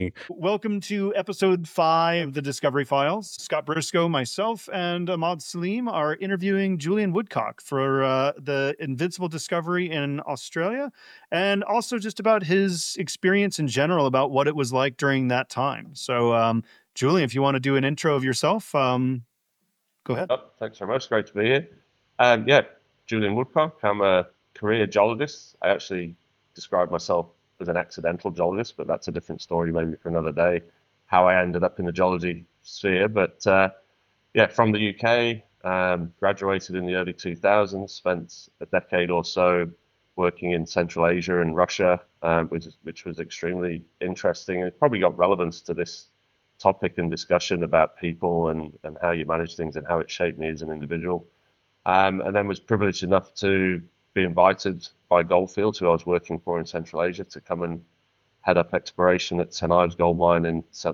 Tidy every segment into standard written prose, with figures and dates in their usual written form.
Welcome to episode 5 of the Discovery Files. Scott Briscoe, myself, and Ahmad Salim are interviewing Julian Woodcock for the Invincible Discovery in Australia, and also just about his experience in general, about what it was like during that time. So, Julian, if you want to do an intro of yourself, go ahead. Oh, thanks very much. Great to be here. Julian Woodcock. I'm a career geologist. I actually describe myself as an accidental geologist, but that's a different story maybe for another day, how I ended up in the geology sphere. But from the UK, graduated in the early 2000s, spent a decade or so working in Central Asia and Russia, which was extremely interesting. It probably got relevance to this topic and discussion about people and how you manage things and how it shaped me as an individual. And then was privileged enough to be invited by Gold Fields, who I was working for in Central Asia, to come and head up exploration at St Ives Gold Mine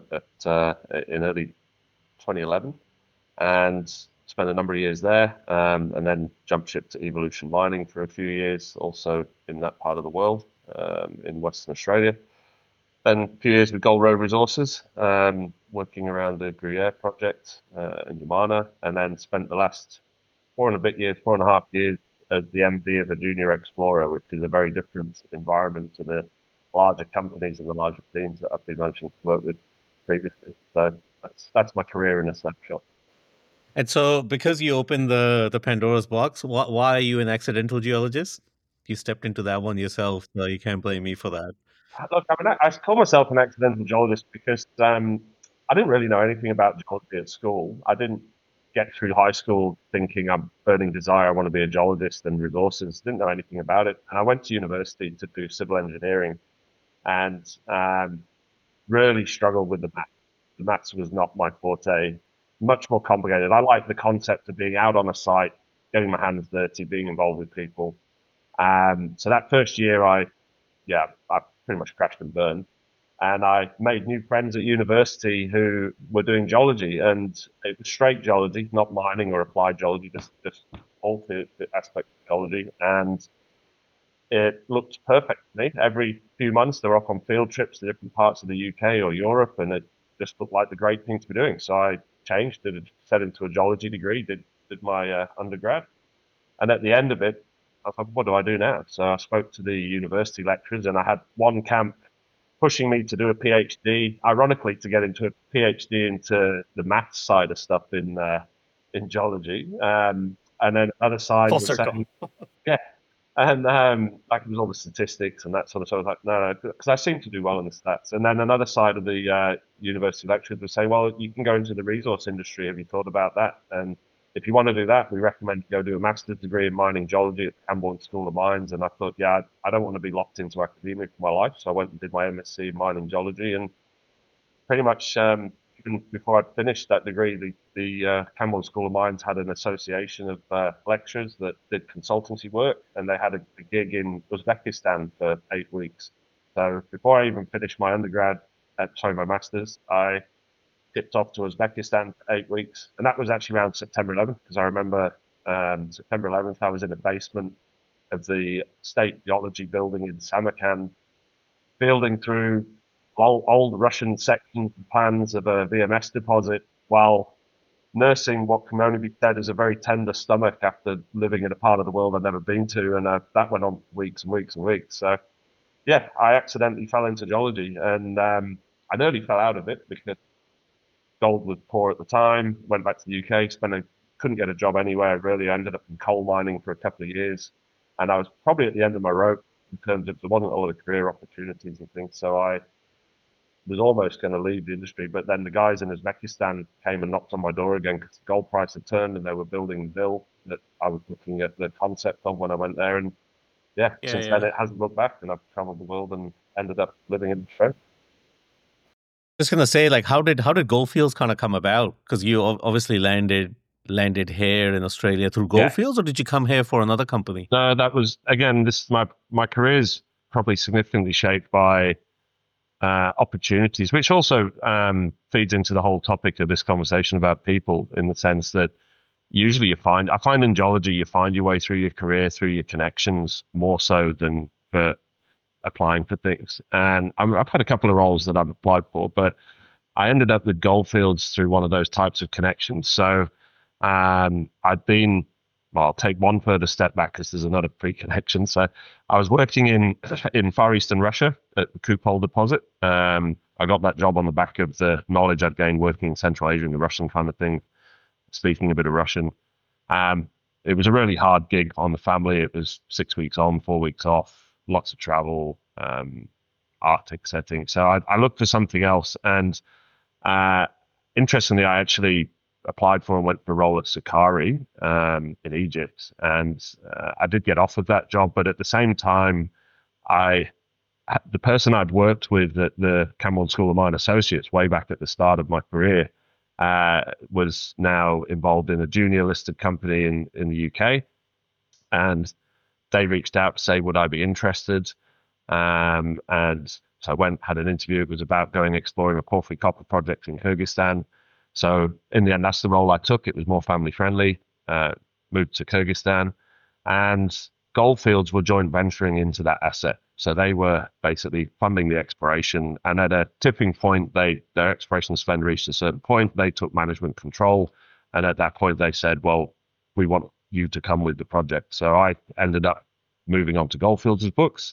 in early 2011, and spent a number of years there, and then jumped ship to Evolution Mining for a few years, also in that part of the world, in Western Australia. Then a few years with Gold Road Resources, working around the Gruyere project in Yamana, and then spent the last 4.5 years as the MD of a junior explorer, which is a very different environment to the larger companies and the larger teams that I've been managing to work with previously. So that's my career in a snapshot. And so, because you opened the Pandora's box, why are you an accidental geologist? You stepped into that one yourself, so you can't blame me for that. Look, I call myself an accidental geologist because I didn't really know anything about geology at school. I didn't get through high school thinking I'm burning desire, I want to be a geologist and resources. Didn't know anything about it. And I went to university to do civil engineering and really struggled with the maths. The maths was not my forte, much more complicated. I like the concept of being out on a site, getting my hands dirty, being involved with people. So that first year, I pretty much crashed and burned. And I made new friends at university who were doing geology, and it was straight geology, not mining or applied geology, just all the aspects of geology. And it looked perfect to me. Every few months, they were off on field trips to different parts of the UK or Europe, and it just looked like the great thing to be doing. So I changed, set into a geology degree, did my undergrad, and at the end of it, I thought, what do I do now? So I spoke to the university lecturers, and I had one camp pushing me to do a PhD. Ironically, to get into a PhD into the maths side of stuff in geology, and then other side Full was circle. saying, yeah, and like it was all the statistics and that sort of stuff. I was like, no, because I seem to do well in the stats. And then another side of the university lecturers would say, well, you can go into the resource industry. Have you thought about that? And if you want to do that, we recommend you go do a master's degree in mining geology at the Camborne School of Mines. And I thought, yeah, I don't want to be locked into academia for my life. So I went and did my MSc in mining geology, and pretty much even before I'd finished that degree, the Camborne School of Mines had an association of lecturers that did consultancy work, and they had a gig in Uzbekistan for 8 weeks. So before I even finished my my master's, I tipped off to Uzbekistan for 8 weeks, and that was actually around September 11th, because I remember September 11th I was in the basement of the State Geology building in Samarkand, fielding through old Russian sections and plans of a VMS deposit while nursing what can only be said as a very tender stomach after living in a part of the world I've never been to. And that went on for weeks and weeks and weeks. So, yeah, I accidentally fell into geology, and I nearly fell out of it because gold was poor at the time. Went back to the UK, couldn't get a job anywhere really. I ended up in coal mining for a couple of years, and I was probably at the end of my rope in terms of there wasn't a lot of career opportunities and things. So I was almost going to leave the industry, but then the guys in Uzbekistan came and knocked on my door again because the gold price had turned and they were building the mill that I was looking at the concept of when I went there. And since then it hasn't looked back, and I've traveled the world and ended up living in Australia. Just gonna say, like, how did Goldfields kind of come about? Because you obviously landed here in Australia through Goldfields, or did you come here for another company? No, that was, again, this my career is probably significantly shaped by opportunities, which also feeds into the whole topic of this conversation about people, in the sense that usually I find in geology, you find your way through your career, through your connections, more so than for applying for things. And I've had a couple of roles that I've applied for, but I ended up with Goldfields through one of those types of connections. So I'd been, well, I'll take one further step back because there's another pre-connection. So I was working in Far Eastern Russia at the Kupol deposit. I got that job on the back of the knowledge I'd gained working in Central Asia and the Russian kind of thing, speaking a bit of Russian. It was a really hard gig on the family. It was 6 weeks on, 4 weeks off, lots of travel, Arctic setting. So I looked for something else. And interestingly, I actually applied for and went for a role at Sakari in Egypt. And I did get offered that job. But at the same time, the person I'd worked with at the Cameron School of Mine Associates way back at the start of my career was now involved in a junior listed company in the UK. And they reached out to say, would I be interested? And so I went, had an interview. It was about going exploring a porphyry copper project in Kyrgyzstan. So in the end, that's the role I took. It was more family friendly, moved to Kyrgyzstan. And Goldfields were joint venturing into that asset. So they were basically funding the exploration. And at a tipping point, their exploration spend reached a certain point. They took management control. And at that point, they said, well, we want you to come with the project. So I ended up moving on to Goldfields' books.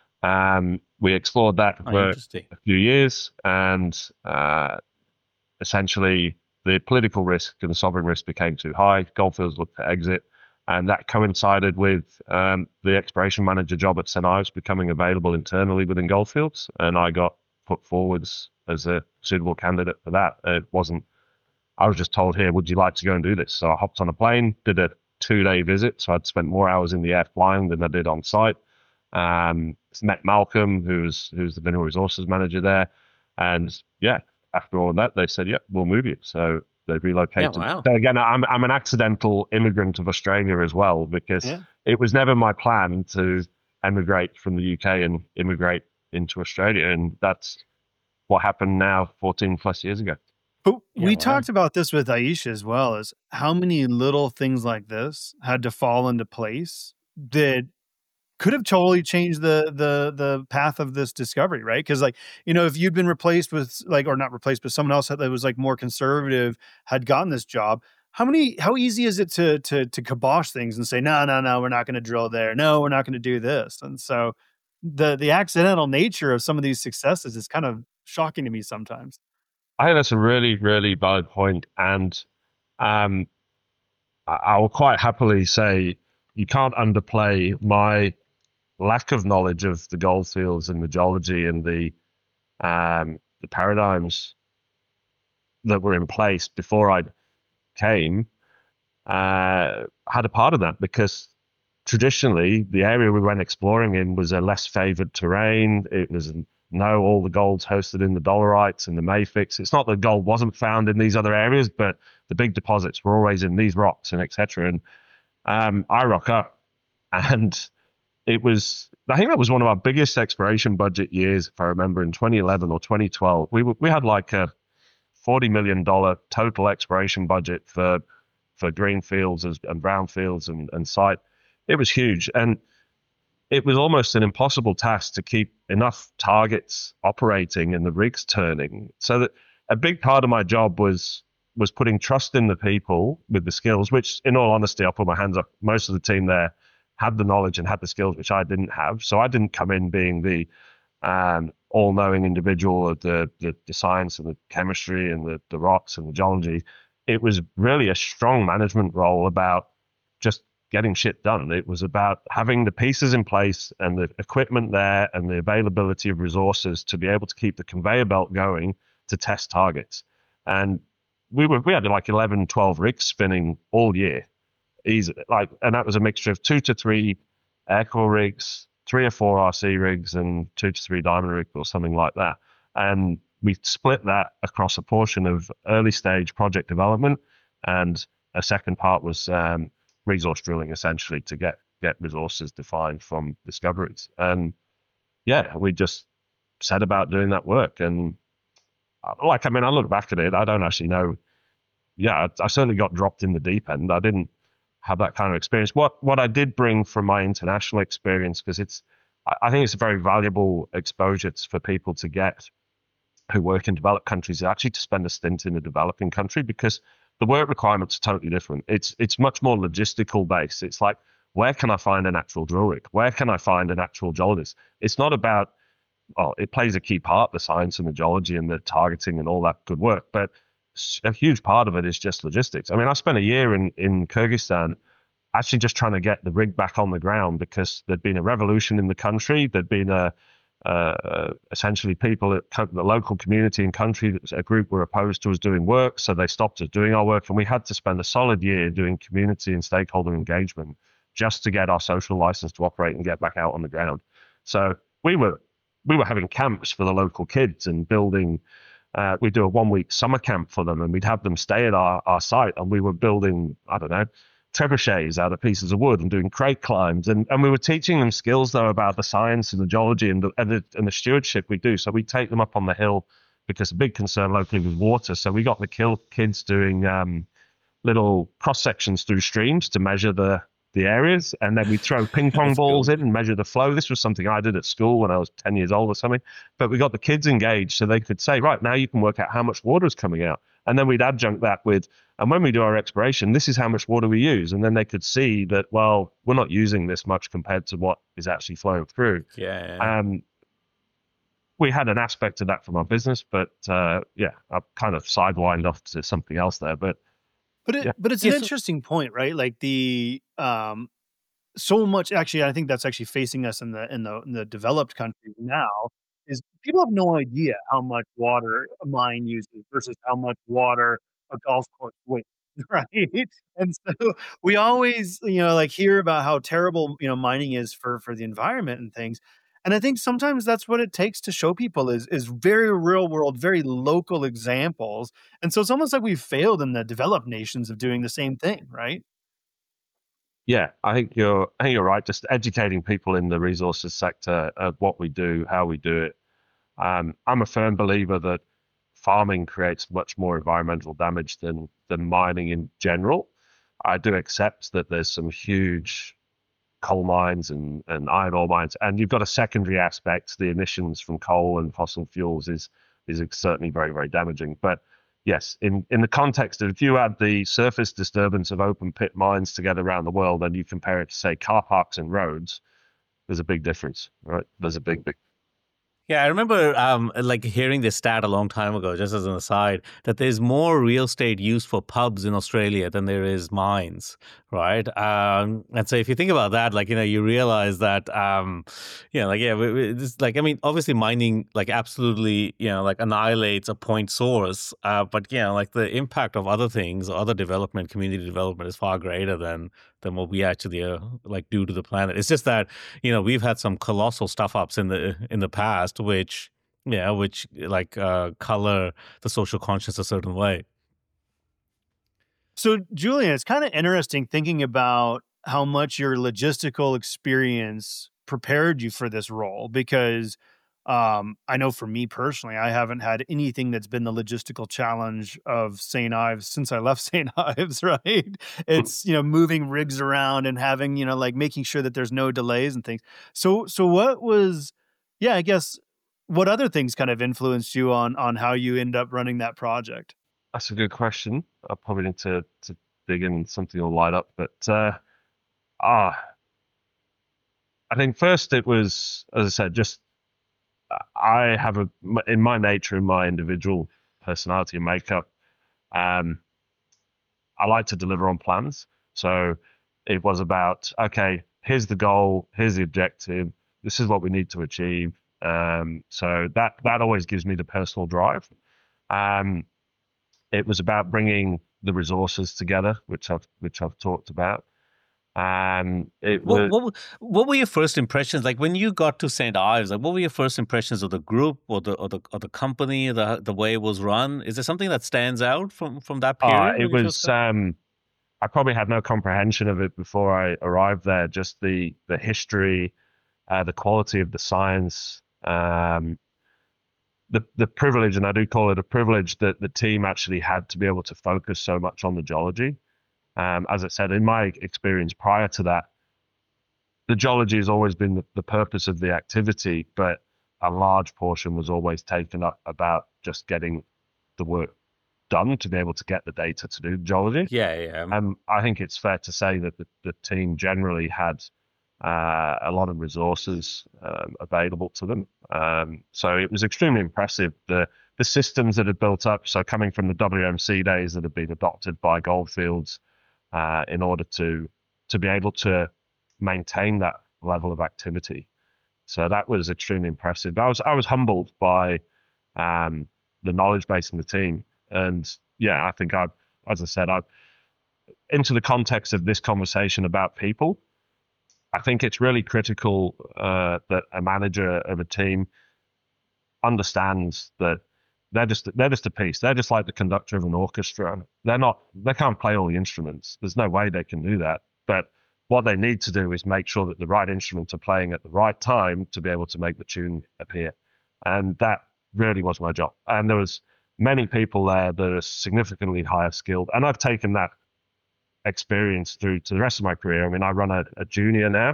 We explored that for a few years. And essentially, the political risk and the sovereign risk became too high. Goldfields looked to exit. And that coincided with the exploration manager job at St Ives becoming available internally within Goldfields. And I got put forwards as a suitable candidate for that. I was just told, here, would you like to go and do this? So I hopped on a plane, did a 2-day visit. So I'd spent more hours in the air flying than I did on site. Met Malcolm, who's the mineral resources manager there. And yeah, after all of that, they said, yep, we'll move you. So they relocated. Yeah, wow. So again, I'm an accidental immigrant of Australia as well, because it was never my plan to emigrate from the UK and immigrate into Australia. And that's what happened now 14 plus years ago. But we talked about this with Aisha as well, is how many little things like this had to fall into place that could have totally changed the path of this discovery, right? Because if you'd been replaced with or not replaced, but someone else that was more conservative had gotten this job, how easy is it to kibosh things and say, no, we're not going to drill there. No, we're not going to do this. And so the accidental nature of some of these successes is kind of shocking to me sometimes. I think that's a really, really valid point. And I will quite happily say you can't underplay my lack of knowledge of the goldfields and the geology and the paradigms that were in place before I came had a part of that, because traditionally the area we went exploring in was a less favored terrain. It was all the gold's hosted in the dolerites and the mafics. It's not that gold wasn't found in these other areas, but the big deposits were always in these rocks and etc. And I rock up, and I think that was one of our biggest exploration budget years, if I remember, in 2011 or 2012. We had like a $40 million total exploration budget for greenfields and brownfields and site. It was huge. And it was almost an impossible task to keep enough targets operating and the rigs turning. So that a big part of my job was putting trust in the people with the skills, which in all honesty, I'll put my hands up. Most of the team there had the knowledge and had the skills, which I didn't have. So I didn't come in being the all-knowing individual of the science and the chemistry and the rocks and the geology. It was really a strong management role about just getting shit done. It was about having the pieces in place and the equipment there and the availability of resources to be able to keep the conveyor belt going to test targets. And we had like 11, 12 rigs spinning all year. Easy, and that was a mixture of 2 to 3 aircore rigs, 3 or 4 RC rigs, and 2 to 3 diamond rigs or something like that. And we split that across a portion of early stage project development, and a second part was resource drilling, essentially to get resources defined from discoveries. And yeah, we just set about doing that work. And I look back at it, I don't actually know. Yeah, I certainly got dropped in the deep end. I didn't have that kind of experience. What I did bring from my international experience, because I think it's a very valuable exposure for people to get who work in developed countries, actually to spend a stint in a developing country, because the work requirements are totally different. It's much more logistical based. It's like, where can I find a natural drill rig? Where can I find a natural geologist? It's not about, well, it plays a key part, the science and the geology and the targeting and all that good work, but a huge part of it is just logistics. I mean, I spent a year in Kyrgyzstan actually just trying to get the rig back on the ground, because there'd been a revolution in the country. There'd been essentially people at the local community and country, a group were opposed to us doing work, so they stopped us doing our work, and we had to spend a solid year doing community and stakeholder engagement just to get our social license to operate and get back out on the ground. So we were having camps for the local kids and building. We'd do a 1-week summer camp for them, and we'd have them stay at our site, and we were building, I don't know, trebuchets out of pieces of wood and doing crate climbs, and we were teaching them skills though about the science and the geology and the stewardship we do. So we take them up on the hill, because a big concern locally was water. So we got the kids doing little cross sections through streams to measure the areas, and then we throw ping pong balls in and measure the flow. This was something I did at school when I was 10 years old or something, but we got the kids engaged so they could say, right, now you can work out how much water is coming out. And then we'd adjunct that with, and when we do our exploration, this is how much water we use. And then they could see that, well, we're not using this much compared to what is actually flowing through. Yeah. We had an aspect of that from our business, but I've kind of sidewinded off to something else there. But it's an interesting point, right? Like the so much, actually, I think that's actually facing us in the developed countries now, is people have no idea how much water a mine uses versus how much water a golf course wastes, right? And so we always, like hear about how terrible, mining is for the environment and things. And I think sometimes that's what it takes to show people is very real world, very local examples. And so it's almost like we've failed in the developed nations of doing the same thing, right? Yeah, I think you're right. Just educating people in the resources sector of what we do, how we do it. I'm a firm believer that farming creates much more environmental damage than mining in general. I do accept that there's some huge coal mines and iron ore mines, and you've got a secondary aspect. The emissions from coal and fossil fuels is certainly very, very damaging. But yes, in the context of, if you add the surface disturbance of open pit mines together around the world and you compare it to, say, car parks and roads, there's a big difference, right? There's a big Yeah, I remember like hearing this stat a long time ago, just as an aside, that there's more real estate used for pubs in Australia than there is mines, right? And so if you think about that, like, you realize that, it's like, I mean, obviously mining like absolutely, like annihilates a point source, but, like the impact of other things, other development, community development is far greater than what we actually like do to the planet. It's just that, we've had some colossal stuff ups in the past, which like color the social conscience a certain way. So, Julian, it's kind of interesting thinking about how much your logistical experience prepared you for this role, because I know for me personally, I haven't had anything that's been the logistical challenge of St. Ives since I left St. Ives, right? It's, moving rigs around and having, like making sure that there's no delays and things. So what was, I guess, what other things kind of influenced you on how you end up running that project? That's a good question. I probably need to dig in something will light up, but I think first it was, as I said, just I have in my nature, in my individual personality and makeup, I like to deliver on plans. So it was about, okay, here's the goal, here's the objective, this is what we need to achieve. So that always gives me the personal drive. It was about bringing the resources together, which I've talked about. What were your first impressions like when you got to St. Ives? Like, what were your first impressions of the group or the company, the way it was run? Is there something that stands out from that period? It was. I probably had no comprehension of it before I arrived there. Just the history, the quality of the science, the privilege, and I do call it a privilege, that the team actually had to be able to focus so much on the geology. As I said, in my experience prior to that, the geology has always been the purpose of the activity, but a large portion was always taken up about just getting the work done to be able to get the data to do the geology. Yeah. I think it's fair to say that the team generally had a lot of resources available to them. So it was extremely impressive. The systems that had built up, so coming from the WMC days that had been adopted by Goldfields in order to be able to maintain that level of activity. So that was extremely impressive. I was humbled by the knowledge base in the team. And yeah, I think as I said, into the context of this conversation about people, I think it's really critical that a manager of a team understands that they're just a piece. They're just like the conductor of an orchestra. They can't play all the instruments. There's no way they can do that. But what they need to do is make sure that the right instruments are playing at the right time to be able to make the tune appear. And that really was my job. And there was many people there that are significantly higher skilled. And I've taken that experience through to the rest of my career. I mean, I run a junior now.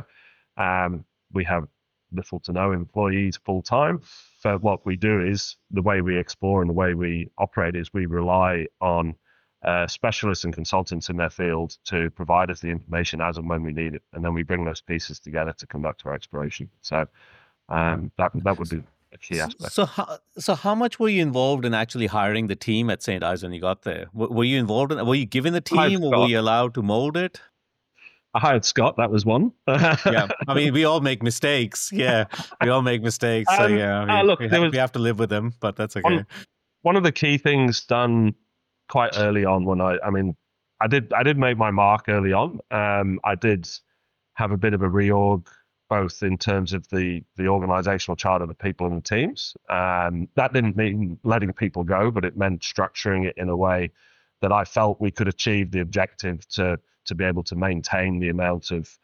We have little to no employees full time. So what we do is the way we explore and the way we operate is we rely on specialists and consultants in their field to provide us the information as and when we need it, and then we bring those pieces together to conduct our exploration. So that would be a key aspect. So how much were you involved in actually hiring the team at St. Ives when you got there? Were you involved in? Were you given the team, or were you allowed to mold it? I hired Scott. That was one. Yeah, I mean, we all make mistakes. Yeah, we all make mistakes. So yeah, we have to live with them, but that's okay. One of the key things done quite early on when I did make my mark early on. I did have a bit of a reorg, both in terms of the organizational chart of the people and the teams. That didn't mean letting people go, but it meant structuring it in a way that I felt we could achieve the objective to be able to maintain the amount of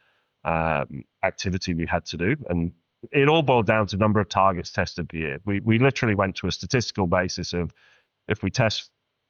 activity we had to do. And it all boiled down to number of targets tested per year. We literally went to a statistical basis of if we test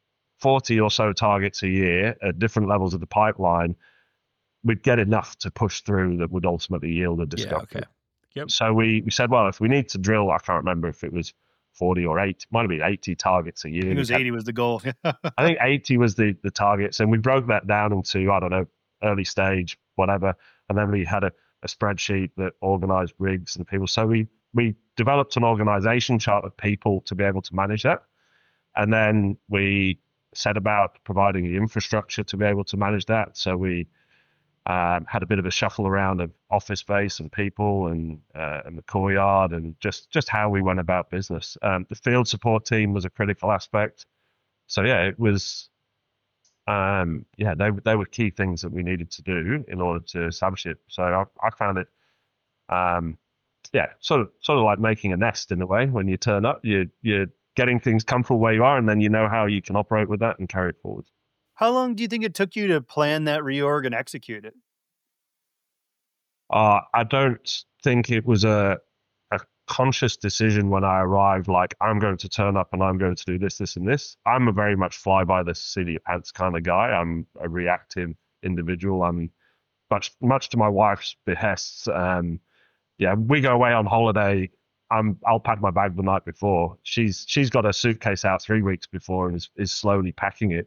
40 or so targets a year at different levels of the pipeline, we'd get enough to push through that would ultimately yield a discovery. Yeah, okay. Yep. So we said, well, if we need to drill, I can't remember if it was 40 or 8, might have been 80 targets a year. I think it was 80 was the goal. I think 80 was the targets, and we broke that down into, I don't know, early stage, whatever. And then we had a spreadsheet that organized rigs and people. So we developed an organization chart of people to be able to manage that. And then we set about providing the infrastructure to be able to manage that. So we had a bit of a shuffle around of office space and people and the courtyard and just how we went about business. The field support team was a critical aspect. So yeah, it was they were key things that we needed to do in order to establish it. So I found it sort of like making a nest in a way. When you turn up, you're getting things comfortable where you are, and then you know how you can operate with that and carry it forward. How long do you think it took you to plan that reorg and execute it? I don't think it was a conscious decision when I arrived, like I'm going to turn up and I'm going to do this, this, and this. I'm a very much fly by the seat of your pants kind of guy. I'm a reactive individual. I'm much to my wife's behests. We go away on holiday. I'll pack my bag the night before. She's got her suitcase out 3 weeks before and is slowly packing it.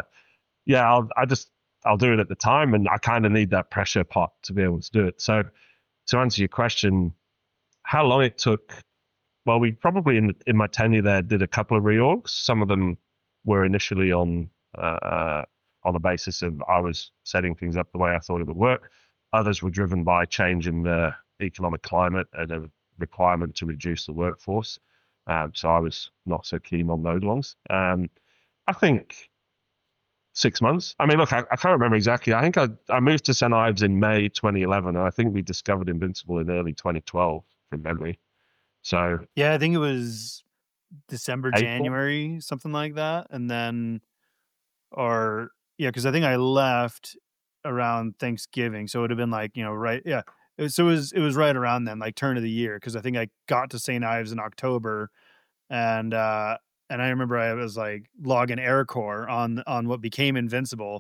I'll do it at the time, and I kind of need that pressure pot to be able to do it. So to answer your question, how long it took? Well, we probably in my tenure there did a couple of reorgs. Some of them were initially on the basis of I was setting things up the way I thought it would work. Others were driven by change in the economic climate and a requirement to reduce the workforce. So I was not so keen on those ones. I think 6 months. I mean, look, I can't remember exactly. I think I moved to St. Ives in May 2011, and I think we discovered Invincible in early 2012 from memory. So yeah, I think it was December, April? January, something like that. And then, because I think I left around Thanksgiving, so it would have been like, right, yeah. So it was right around then, like turn of the year, because I think I got to St. Ives in October, and I remember I was like logging AirCore on what became Invincible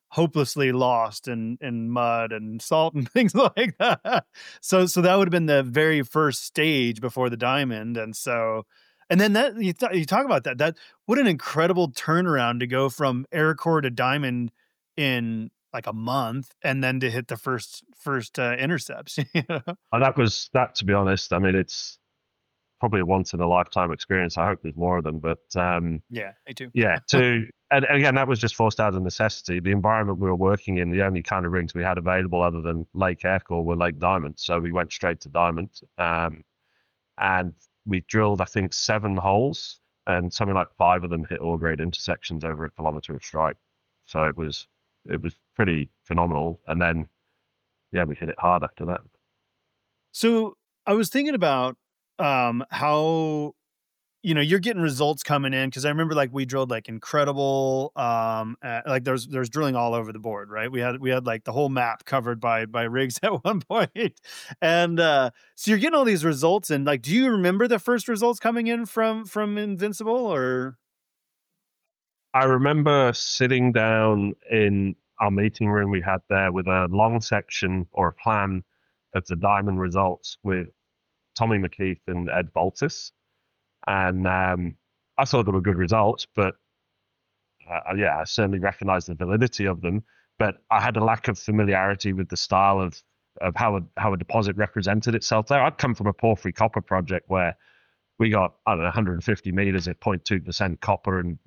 hopelessly lost in mud and salt and things like that. So that would have been the very first stage before the diamond. And then that you talk about that what an incredible turnaround to go from air core to diamond in like a month, and then to hit the first intercepts. And that, to be honest, I mean, it's probably a once in a lifetime experience. I hope there's more of them, but yeah, me too. Yeah, and again, that was just forced out of necessity. The environment we were working in, the only kind of rigs we had available other than Lake Aircore were Lake Diamond, so we went straight to Diamond, and we drilled, I think, 7 holes, and something like 5 of them hit ore grade intersections over a kilometer of strike. So it was pretty phenomenal, and then yeah, we hit it hard after that. So I was thinking about how you're getting results coming in, because I remember like we drilled like incredible like there's drilling all over the board, right? We had like the whole map covered by rigs at one point. And so you're getting all these results, and like, do you remember the first results coming in from Invincible? Or I remember sitting down in our meeting room we had there with a long section or a plan of the diamond results with Tommy McKeith and Ed Baltis. And I thought they were good results, but I certainly recognized the validity of them. But I had a lack of familiarity with the style of how a deposit represented itself there. I'd come from a porphyry copper project where we got, I don't know, 150 meters at 0.2% copper and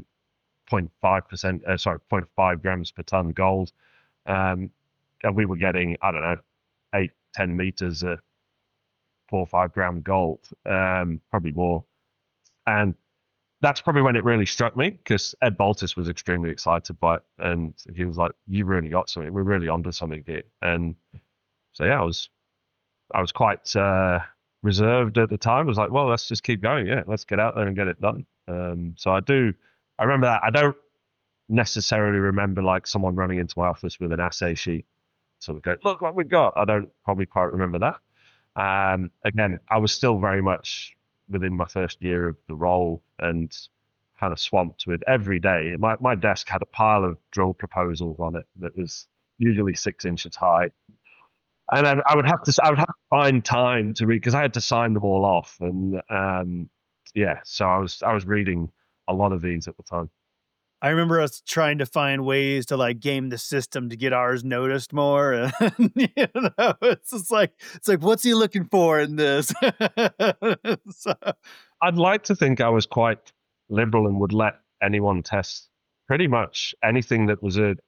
0.5 grams per ton gold. And we were getting, I don't know, 8-10 meters at 4 or 5 gram gold, probably more. And that's probably when it really struck me, because Ed Baltis was extremely excited by it. And he was like, "You really got something. We're really onto something here." And so, yeah, I was quite reserved at the time. I was like, well, let's just keep going. Yeah, let's get out there and get it done. So I remember that. I don't necessarily remember like someone running into my office with an assay sheet, sort of go, "Look what we got." I don't probably quite remember that. Again, I was still very much within my first year of the role and kind of swamped with every day. My desk had a pile of drill proposals on it that was usually 6 inches high. And then I would have to find time to read, because I had to sign them all off. And so I was reading a lot of these at the time. I remember us trying to find ways to like game the system to get ours noticed more. And, it's like, what's he looking for in this? So, I'd like to think I was quite liberal and would let anyone test pretty much anything that was a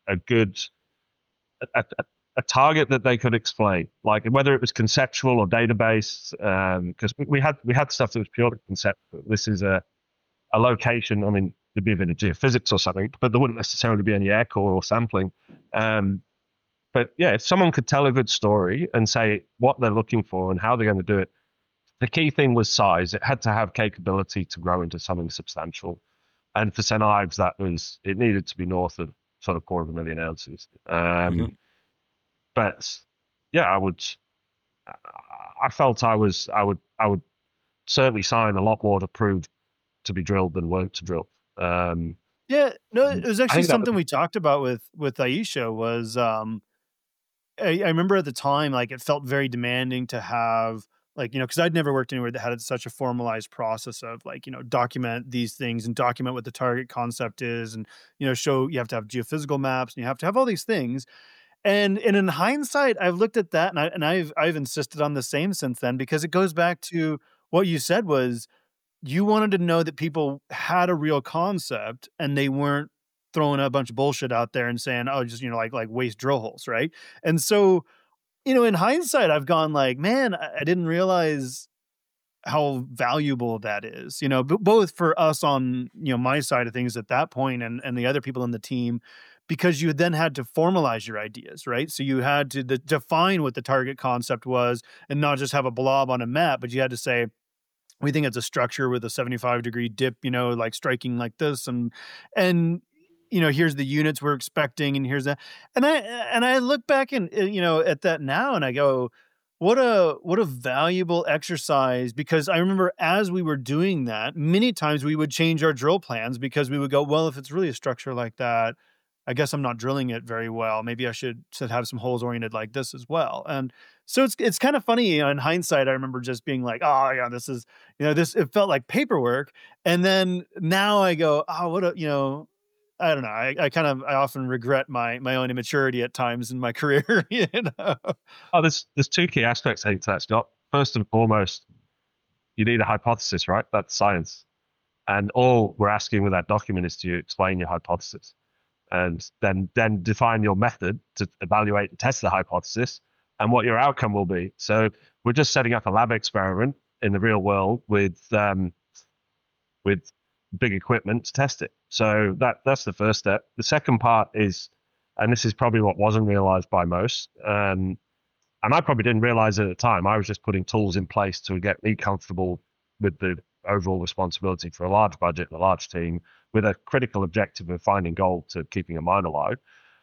target that they could explain, like whether it was conceptual or database. Because we had stuff that was purely conceptual. This is a location. I mean, there'd be a bit of geophysics or something, but there wouldn't necessarily be any air core or sampling. But yeah, if someone could tell a good story and say what they're looking for and how they're going to do it, the key thing was size. It had to have capability to grow into something substantial. And for St. Ives, it needed to be north of sort of 250,000 ounces. But yeah, I felt I would certainly sign a lot more to prove to be drilled than weren't to drill. Yeah, no, it was actually something we talked about with Aisha. Was I remember at the time, like, it felt very demanding to have, like, because I'd never worked anywhere that had such a formalized process of like, document these things and document what the target concept is, and show you have to have geophysical maps and you have to have all these things. And in hindsight, I've looked at that and I've insisted on the same since then, because it goes back to what you said was, you wanted to know that people had a real concept and they weren't throwing a bunch of bullshit out there and saying, "Oh, just, like waste drill holes." Right. And so, in hindsight, I've gone like, man, I didn't realize how valuable that is, both for us on, my side of things at that point, and the other people in the team, because you then had to formalize your ideas, right? So you had to define what the target concept was, and not just have a blob on a map, but you had to say, we think it's a structure with a 75-degree dip, like striking like this. And here's the units we're expecting, and here's that. And I look back and, at that now, and I go, what a valuable exercise, because I remember as we were doing that, many times we would change our drill plans, because we would go, well, if it's really a structure like that, I guess I'm not drilling it very well. Maybe I should have some holes oriented like this as well. And so it's kind of funny, in hindsight. I remember just being like, oh yeah, this is, this, it felt like paperwork. And then now I go, oh, what a, I don't know. I often regret my own immaturity at times in my career. Oh, there's two key aspects I think to that, Scott. First and foremost, you need a hypothesis, right? That's science. And all we're asking with that document is to explain your hypothesis, and then define your method to evaluate and test the hypothesis and what your outcome will be. So we're just setting up a lab experiment in the real world with big equipment to test it. So that's the first step. The second part is, and this is probably what wasn't realized by most, and I probably didn't realize it at the time. I was just putting tools in place to get me comfortable with the overall responsibility for a large budget and a large team with a critical objective of finding gold to keeping a mine alive.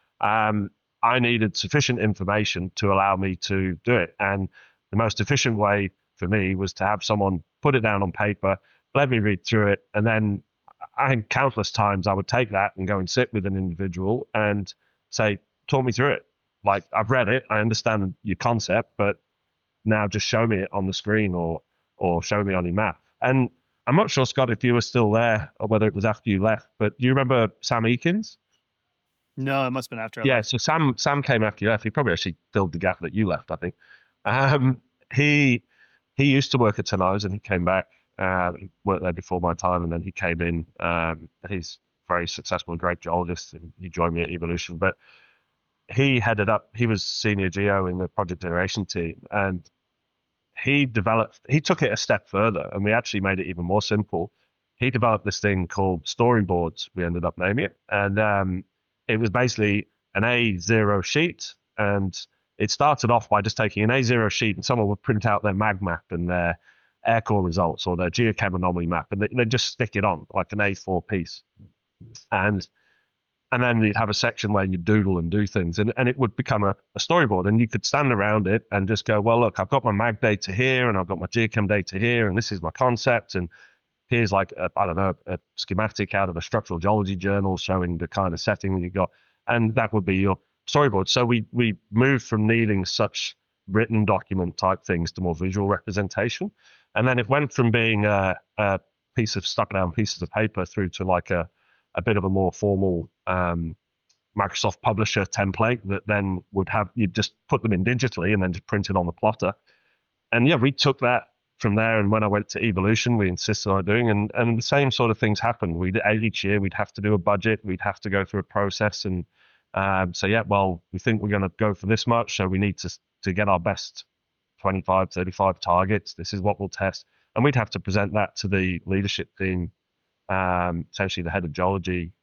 I needed sufficient information to allow me to do it. And the most efficient way for me was to have someone put it down on paper, let me read through it. And then I think countless times I would take that and go and sit with an individual and say, talk me through it. Like, I've read it, I understand your concept, but now just show me it on the screen or show me on your map. And I'm not sure, Scott, if you were still there or whether it was after you left, but do you remember Sam Eakins? No, it must have been after I Yeah, left. so Sam came after you left. He probably actually filled the gap that you left, I think. He used to work at Tenaris and he came back. He worked there before my time, and then he came in. He's very successful and great geologist, and he joined me at Evolution. But he was senior geo in the project generation team, and he took it a step further, and we actually made it even more simple. He developed this thing called storyboards, we ended up naming it. And it was basically an A0 sheet. And it started off by just taking an A0 sheet, and someone would print out their mag map and their air core results or their geochem anomaly map, and they just stick it on like an A4 piece. And then you'd have a section where you doodle and do things, and it would become a storyboard, and you could stand around it and just go, well, look, I've got my mag data here, and I've got my geochem data here, and this is my concept, and here's like, a schematic out of a structural geology journal showing the kind of setting that you got, and that would be your storyboard. So we moved from needing such written document type things to more visual representation, and then it went from being a piece of stuck down pieces of paper through to like a bit of a more formal Microsoft Publisher template that then you'd just put them in digitally and then just print it on the plotter. And yeah, we took that from there. And when I went to Evolution, we insisted on doing, and the same sort of things happened. Each year we'd have to do a budget, we'd have to go through a process, and so yeah, well, we think we're going to go for this much, so we need to get our best 25, 35 targets. This is what we'll test, and we'd have to present that to the leadership team, essentially the head of geology,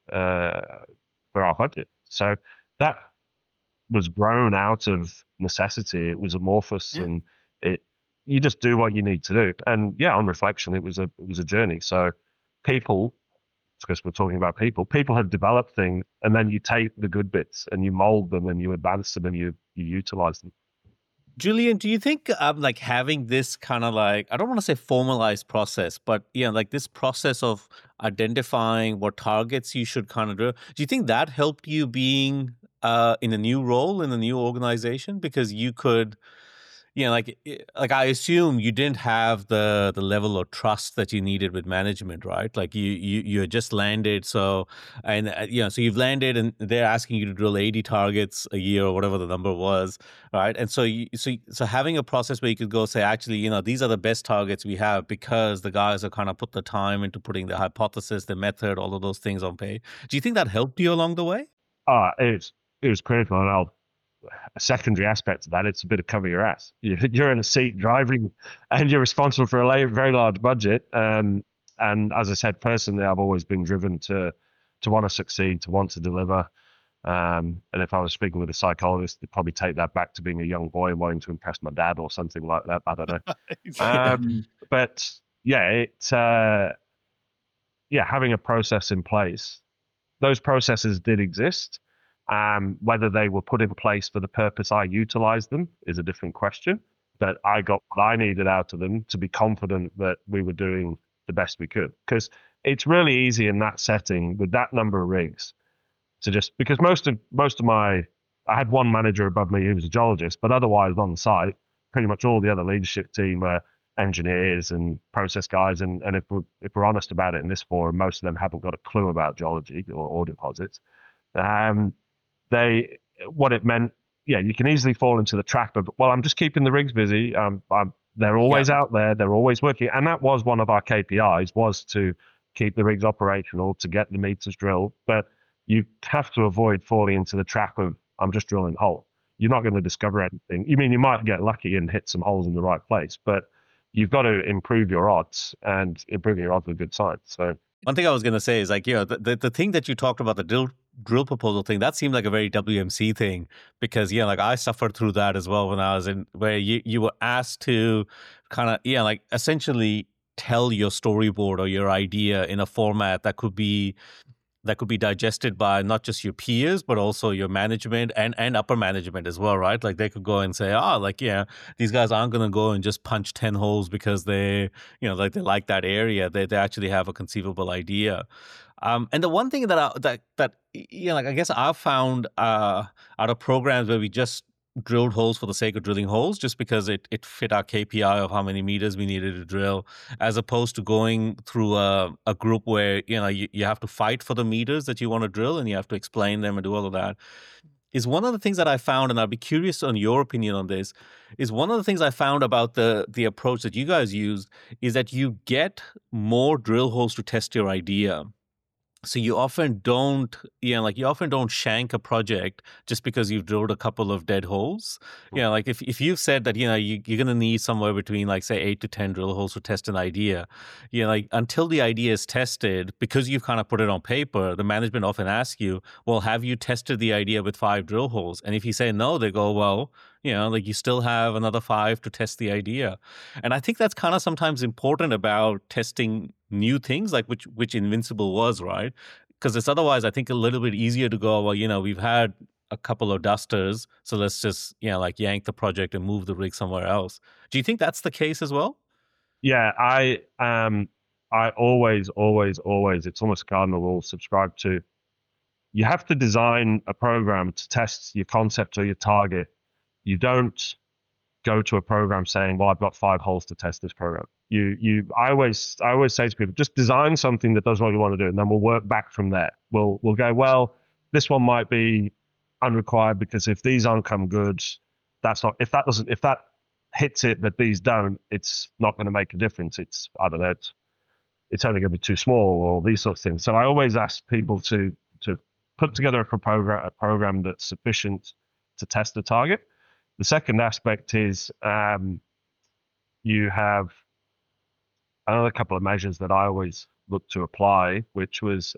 for our budget. So that was grown out of necessity. It was amorphous, and you just do what you need to do. And yeah, on reflection, it was a journey. So people, because we're talking about people have developed things, and then you take the good bits and you mold them and you advance them and you utilize them. Julian, do you think like having this kind of like, I don't want to say formalized process, but like this process of identifying what targets you should kind of do you think that helped you being in a new role in a new organization? Because you could, like I assume you didn't have the level of trust that you needed with management, right? Like you had just landed, so you've landed, and they're asking you to drill 80 targets a year or whatever the number was, right? And so so having a process where you could go say, actually, these are the best targets we have because the guys have kind of put the time into putting the hypothesis, the method, all of those things on page. Do you think that helped you along the way? It was critical, and a secondary aspect of that, it's a bit of cover your ass. You're in a seat driving, and you're responsible for a very large budget. And as I said, personally, I've always been driven to want to succeed, to want to deliver. And if I was speaking with a psychologist, they'd probably take that back to being a young boy and wanting to impress my dad or something like that. I don't know. But yeah, having a process in place. Those processes did exist. Whether they were put in place for the purpose I utilized them is a different question. But I got what I needed out of them to be confident that we were doing the best we could. Because it's really easy in that setting with that number of rigs to just, because most of my, I had one manager above me who was a geologist, but otherwise on the site, pretty much all the other leadership team were engineers and process guys. And if we're honest about it in this forum, most of them haven't got a clue about geology or deposits. What it meant, yeah, you can easily fall into the trap of, well, I'm just keeping the rigs busy. They're always out there. They're always working. And that was one of our KPIs, was to keep the rigs operational, to get the meters drilled. But you have to avoid falling into the trap of, I'm just drilling a hole. You're not going to discover anything. You might get lucky and hit some holes in the right place, but you've got to improve your odds, and improving your odds with good science. So one thing I was going to say is, like, the thing that you talked about, the drill proposal thing, that seemed like a very WMC thing, because like I suffered through that as well when I was in, where you were asked to kind of like essentially tell your storyboard or your idea in a format that could be digested by not just your peers, but also your management and upper management as well, right? Like they could go and say, these guys aren't going to go and just punch 10 holes because they like that area. They actually have a conceivable idea. And the one thing that I guess I've found out of programs where we just drilled holes for the sake of drilling holes, just because it fit our KPI of how many meters we needed to drill, as opposed to going through a group where you have to fight for the meters that you want to drill, and you have to explain them and do all of that, is one of the things that I found, and I'd be curious on your opinion on this, is one of the things I found about the approach that you guys used is that you get more drill holes to test your idea. So you often don't, shank a project just because you've drilled a couple of dead holes. Like if you've said that, you're going to need somewhere between, like, say, 8 to 10 drill holes to test an idea, until the idea is tested, because you've kind of put it on paper, the management often asks you, well, have you tested the idea with 5 drill holes? And if you say no, they go, well, you still have another 5 to test the idea. And I think that's kind of sometimes important about testing new things, like which Invincible was, right? Because it's otherwise, I think, a little bit easier to go, well, we've had a couple of dusters, so let's just, yank the project and move the rig somewhere else. Do you think that's the case as well? Yeah, I always, it's almost a cardinal rule, subscribe to, you have to design a program to test your concept or your target. You don't go to a program saying, well, I've got 5 holes to test this program. I always say to people, just design something that does what you want to do, and then we'll work back from there. We'll go, well, this one might be unrequired because if these aren't come good, if that hits it but these don't, it's not going to make a difference. It's, I don't know, it's only going to be too small, or these sorts of things. So I always ask people to put together a program that's sufficient to test the target. The second aspect is you have another couple of measures that I always look to apply, which was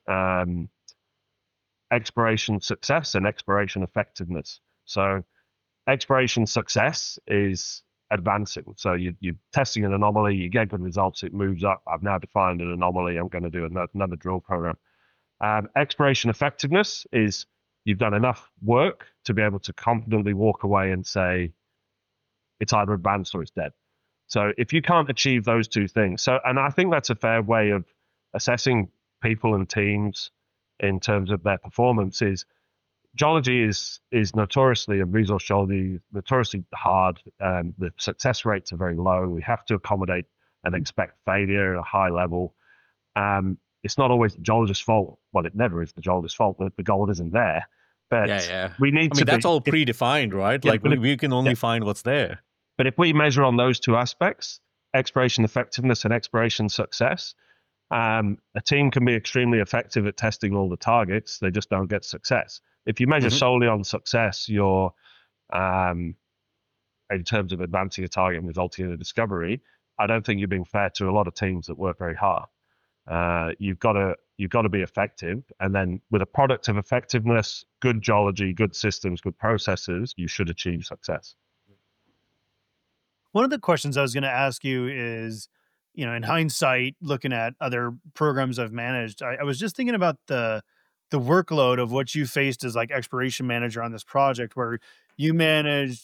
exploration success and exploration effectiveness. So exploration success is advancing. So you're testing an anomaly, you get good results, it moves up. I've now defined an anomaly, I'm going to do another drill program. Exploration effectiveness is you've done enough work to be able to confidently walk away and say it's either advanced or it's dead. So if you can't achieve those two things, and I think that's a fair way of assessing people and teams in terms of their performance, is geology is notoriously, and resource geology, notoriously hard. The success rates are very low. We have to accommodate and expect failure at a high level. It's not always the geologist's fault. Well, it never is the geologist's fault that the gold isn't there. But we need to. That's all predefined, right? Yeah, like we can only find what's there. But if we measure on those two aspects, exploration effectiveness and exploration success, a team can be extremely effective at testing all the targets. They just don't get success. If you measure solely on success, you're in terms of advancing a target and resulting in a discovery, I don't think you're being fair to a lot of teams that work very hard. You've got to be effective, and then with a product of effectiveness, good geology, good systems, good processes, you should achieve success. One of the questions I was going to ask you is, in hindsight, looking at other programs I've managed, I was just thinking about the workload of what you faced as like exploration manager on this project, where you managed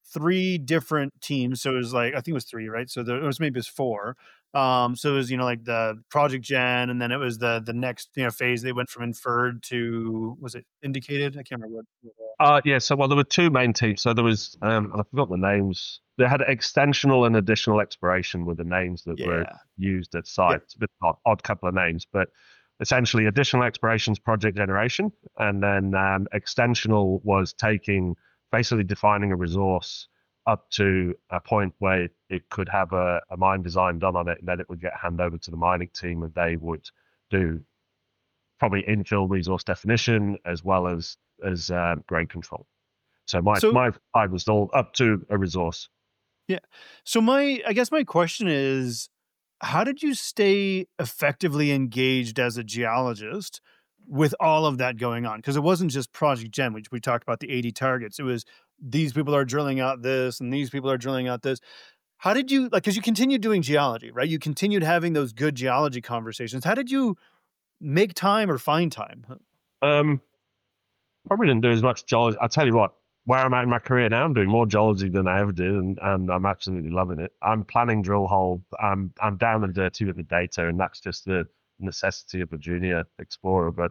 3 different teams. So it was like, I think it was 3, right? So it was maybe it was 4. So it was, like the Project Gen, and then it was the next, phase. They went from inferred to, was it indicated? I can't remember Yeah, so well, there were 2 main teams. So there was, and I forgot the names. They had extensional and additional exploration were the names that were used at site. It's a bit odd couple of names, but essentially additional explorations project generation, and then extensional was basically defining a resource up to a point where it could have a mine design done on it, and then it would get handed over to the mining team, and they would do probably infill resource definition as well as grade control. So my side was all up to a resource. Yeah. So I guess my question is, how did you stay effectively engaged as a geologist with all of that going on? Because it wasn't just Project Gen, which we talked about the 80 targets. It was these people are drilling out this and these people are drilling out this. How did you, because you continued doing geology, right? You continued having those good geology conversations. How did you make time or find time? Probably didn't do as much geology. I'll tell you what, where I'm at in my career now, I'm doing more geology than I ever did, and I'm absolutely loving it. I'm planning drill hole. I'm down and dirty with the data, and that's just the necessity of a junior explorer. But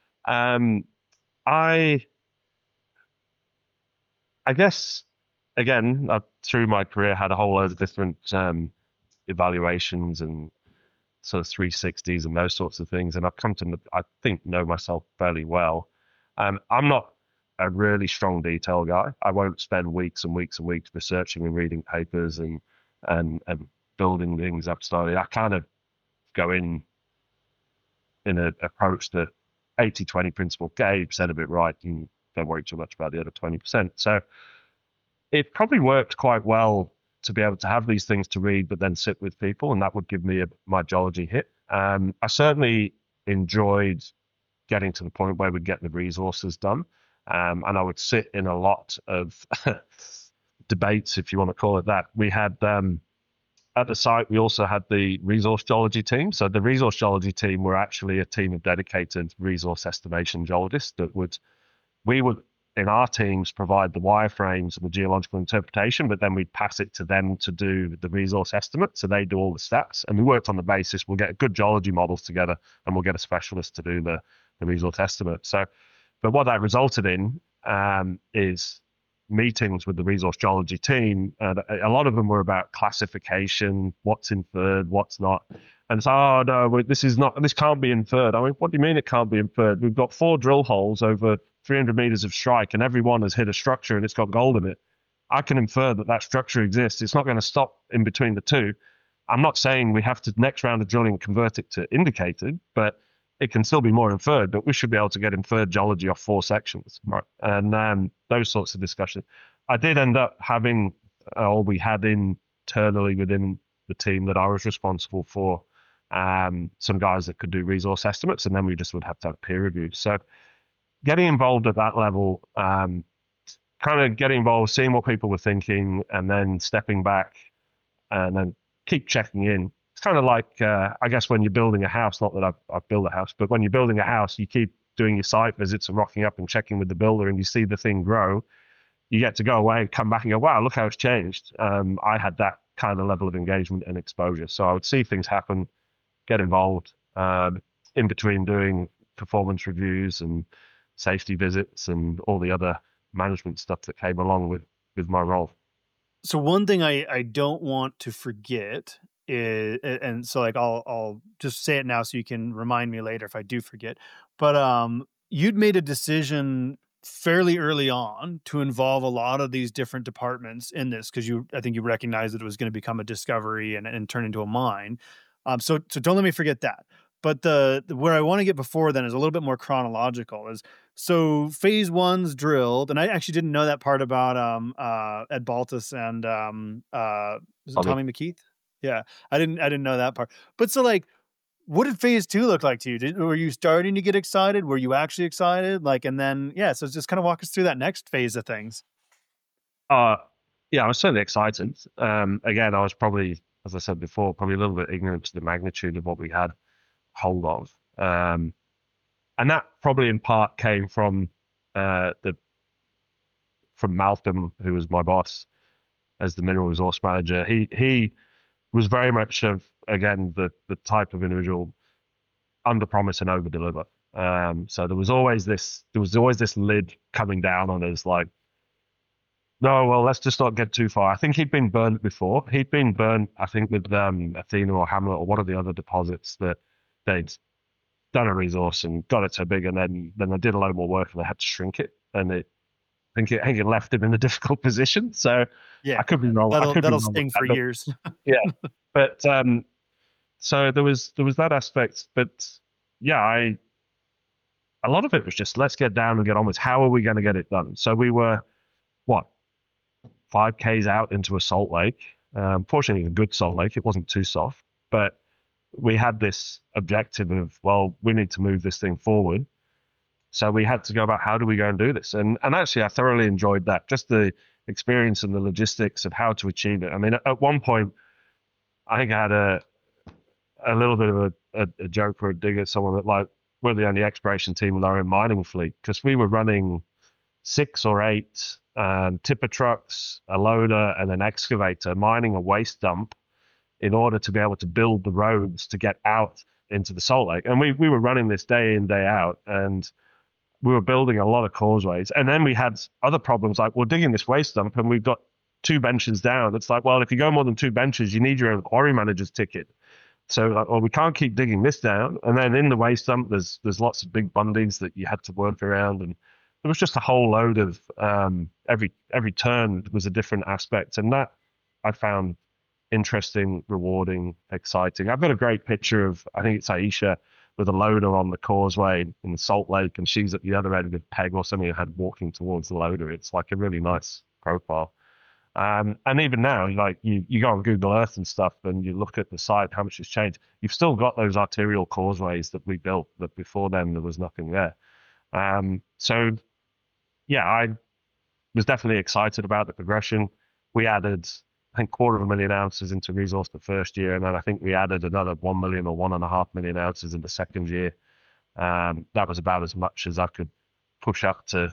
I guess, again, through my career, had a whole load of different evaluations and sort of 360s and those sorts of things, and I've come to, I think, know myself fairly well. I'm not a really strong detail guy. I won't spend weeks and weeks and weeks researching and reading papers and building things up slowly. I kind of go in an approach that 80-20 principle. Gabe said a bit right, and don't worry too much about the other 20%. So it probably worked quite well to be able to have these things to read, but then sit with people, and that would give me my geology hit. I certainly enjoyed getting to the point where we'd get the resources done. And I would sit in a lot of debates, if you want to call it that. We had, at the site, we also had the resource geology team. So the resource geology team were actually a team of dedicated resource estimation geologists we would, in our teams, provide the wireframes and the geological interpretation, but then we'd pass it to them to do the resource estimate. So they do all the stats, and we worked on the basis, we'll get good geology models together, and we'll get a specialist to do the resource estimate. So, but what that resulted in is meetings with the resource geology team. A lot of them were about classification, what's inferred, what's not. And so, oh no, this can't be inferred. I mean, what do you mean it can't be inferred? We've got 4 drill holes over 300 meters of strike, and every one has hit a structure and it's got gold in it. I can infer that structure exists. It's not going to stop in between the two. I'm not saying we have to next round of drilling convert it to indicated, but it can still be more inferred. But we should be able to get inferred geology off 4 sections, right? And those sorts of discussions. I did end up having, we had internally within the team that I was responsible for, some guys that could do resource estimates, and then we just would have to have peer reviews. So getting involved at that level, kind of getting involved, seeing what people were thinking, and then stepping back and then keep checking in. It's kind of like, I guess, when you're building a house, not that I've built a house, but when you're building a house, you keep doing your site visits and rocking up and checking with the builder, and you see the thing grow. You get to go away and come back and go, wow, look how it's changed. I had that kind of level of engagement and exposure. So I would see things happen, get involved in between doing performance reviews and safety visits and all the other management stuff that came along with my role. So one thing I don't want to forget is, and so like I'll just say it now so you can remind me later if I do forget, but you'd made a decision fairly early on to involve a lot of these different departments in this, because I think you recognized that it was going to become a discovery and turn into a mine. So don't let me forget that. But where I want to get before then is a little bit more chronological. So phase 1's drilled, and I actually didn't know that part about Ed Baltus and is it Tommy McKeith? Yeah, I didn't know that part. But so like, what did phase 2 look like to you? Were you starting to get excited? Were you actually excited? Like, and then so just kind of walk us through that next phase of things. Yeah, I was certainly excited. Again, I was probably, as I said before, probably a little bit ignorant to the magnitude of what we had hold of. And that probably in part came from Malcolm, who was my boss. as the mineral resource manager. He was very much again the type of individual under promise and over deliver. So there was always this lid coming down on us, like, no, well, let's just not get too far. I think he'd been burnt before. He'd been burnt, I think, with Athena or Hamlet or one of the other deposits that they'd done a resource and got it so big, and then they did a lot more work and they had to shrink it, and I think it left him in a difficult position. So yeah, I could be wrong. That'll sting for years. Yeah, but so there was that aspect, but yeah, a lot of it was just let's get down and get on with how are we going to get it done. So we were 5Ks out into a salt lake. Fortunately, a good salt lake. It wasn't too soft, but we had this objective of, well, we need to move this thing forward. So we had to go about how do we go and do this, and actually I thoroughly enjoyed that, just the experience and the logistics of how to achieve it. I mean, at one point, I think I had a little bit of a joke or a dig at someone that, like, we're the only exploration team with our own mining fleet, because we were running 6 or 8 tipper trucks, a loader, and an excavator mining a waste dump in order to be able to build the roads to get out into the salt lake. And we were running this day in, day out, and we were building a lot of causeways. And then we had other problems, like we're digging this waste dump and we've got 2 benches down. It's like, well, if you go more than 2 benches, you need your own quarry manager's ticket. So, like, well, we can't keep digging this down. And then in the waste dump, there's lots of big bundings that you had to work around, and there was just a whole load of every turn was a different aspect, and that I found interesting, rewarding, exciting. I've got a great picture of, I think it's Aisha, with a loader on the causeway in the Salt Lake, and she's at the other end with Peg or something had walking towards the loader. It's like a really nice profile. And even now, like you go on Google Earth and stuff, and you look at the site, how much has changed. You've still got those arterial causeways that we built, but before then there was nothing there. So yeah, I was definitely excited about the progression. We added, I think, 250,000 ounces into resource the first year, and then I think we added another 1 million or 1.5 million ounces in the second year. That was about as much as I could push up to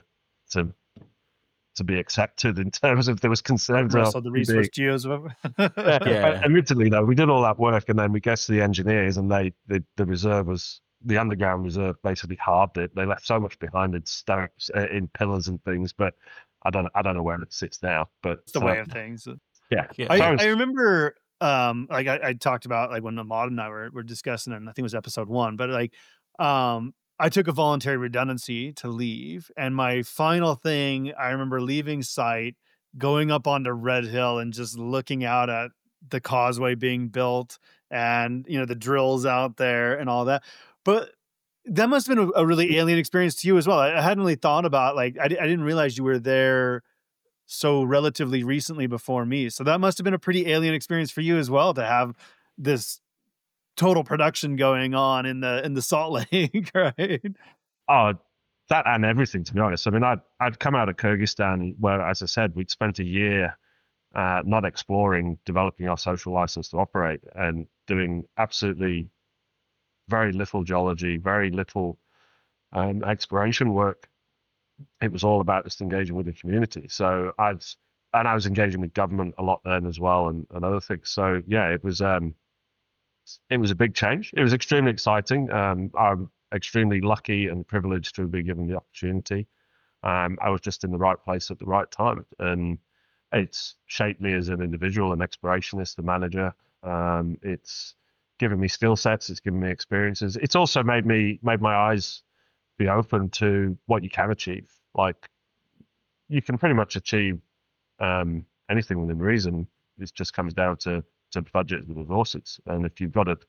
be accepted in terms of there was concerns of the resource geos. Yeah. Admittedly, though, we did all that work, and then we get to the engineers, and the reserve was, the underground reserve basically halved it. They left so much behind in stamps, in pillars and things, but I don't know where it sits now. But it's the way of things. Yeah. I remember, like I talked about, like when Ahmad and I were discussing it, and I think it was episode 1, but like, I took a voluntary redundancy to leave, and my final thing, I remember leaving site, going up onto Red Hill and just looking out at the causeway being built and, you know, the drills out there and all that. But that must have been a really alien experience to you as well. I hadn't really thought about, like, I didn't realize you were there so relatively recently before me. So that must have been a pretty alien experience for you as well, to have this total production going on in the Salt Lake, right? Oh, that and everything, to be honest. I mean, I'd come out of Kyrgyzstan where, as I said, we'd spent a year not exploring, developing our social license to operate, and doing absolutely very little geology, very little exploration work. It was all about just engaging with the community. So I was engaging with government a lot then as well, and other things. So yeah, it was a big change. It was extremely exciting. I'm extremely lucky and privileged to be given the opportunity. I was just in the right place at the right time, and it's shaped me as an individual, an explorationist, a manager. It's given me skill sets. It's given me experiences. It's also made my eyes be open to what you can achieve. Like, you can pretty much achieve anything within reason. It just comes down to budget and resources. And if you've got a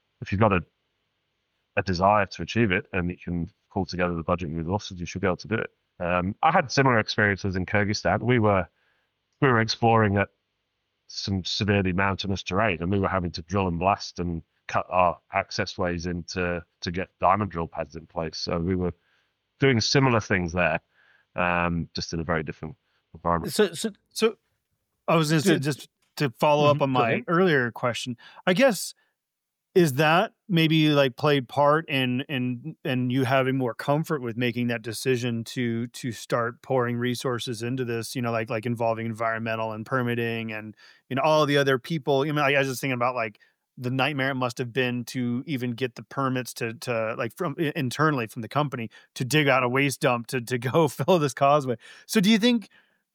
desire to achieve it, and you can pull together the budget and resources, you should be able to do it. I had similar experiences in Kyrgyzstan. We were exploring at some severely mountainous terrain, and we were having to drill and blast and cut our access ways in to get diamond drill pads in place. So we were doing similar things there, just in a very different environment. So I was going to say, just to follow up on my earlier question, I guess Is that maybe like played part in you having more comfort with making that decision to start pouring resources into this, like involving environmental and permitting and all the other people? I was just thinking about like the nightmare it must have been to even get the permits to like from internally from the company to dig out a waste dump to go fill this causeway. So do you think,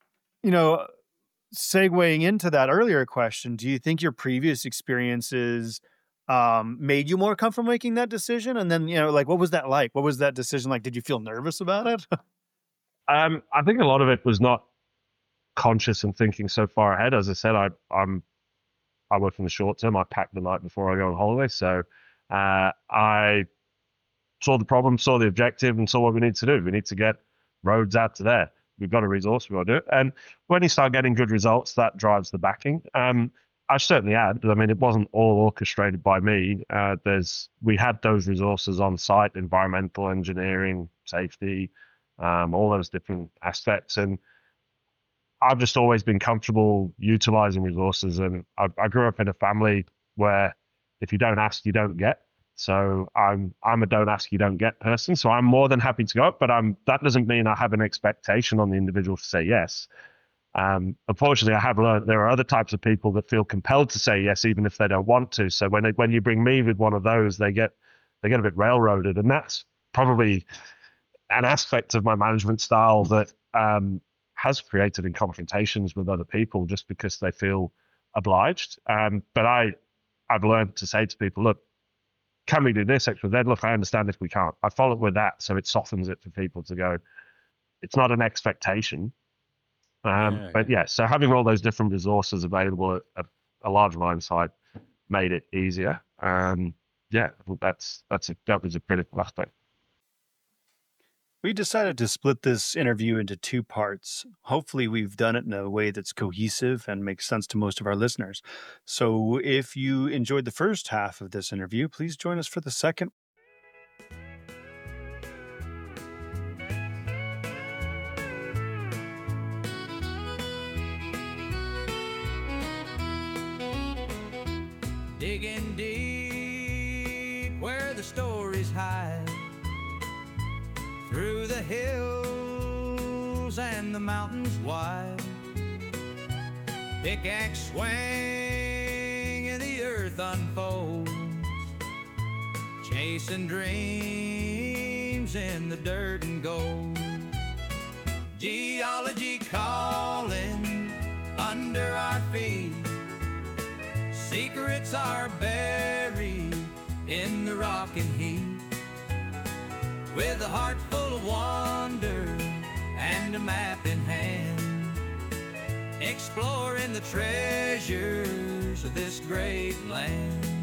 segueing into that earlier question, do you think your previous experiences made you more comfortable making that decision? And then, like, what was that like? What was that decision like? Did you feel nervous about it? I think a lot of it was not conscious and thinking so far ahead. As I said, I work in the short term. I pack the night before I go on holiday. So I saw the problem, saw the objective, and saw what we need to do. We need to get roads out to there. We've got a resource, we've got to do it. And when you start getting good results, that drives the backing. I certainly had. I mean, it wasn't all orchestrated by me. We had those resources on site, environmental engineering, safety, all those different aspects. And I've just always been comfortable utilizing resources. And I grew up in a family where if you don't ask, you don't get. So I'm a don't ask, you don't get person. So I'm more than happy to go, but that doesn't mean I have an expectation on the individual to say yes. Unfortunately, I have learned there are other types of people that feel compelled to say yes, even if they don't want to. So when you bring me with one of those, they get a bit railroaded, and that's probably an aspect of my management style that has created in confrontations with other people just because they feel obliged. But I've learned to say to people, look, can we do this extra? Then look, I understand if we can't. I follow it with that, so it softens it for people to go. It's not an expectation. But yeah, so having all those different resources available at a large mine site made it easier. Yeah, that was a critical aspect. We decided to split this interview into two parts. Hopefully, we've done it in a way that's cohesive and makes sense to most of our listeners. So if you enjoyed the first half of this interview, please join us for the second. Digging deep where the stories hide, through the hills and the mountains wide. Pickaxe swing and the earth unfolds, chasing dreams in the dirt and gold. Geology calling under our feet, secrets are buried in the rock and heat. With a heart full of wonder and a map in hand, exploring the treasures of this great land.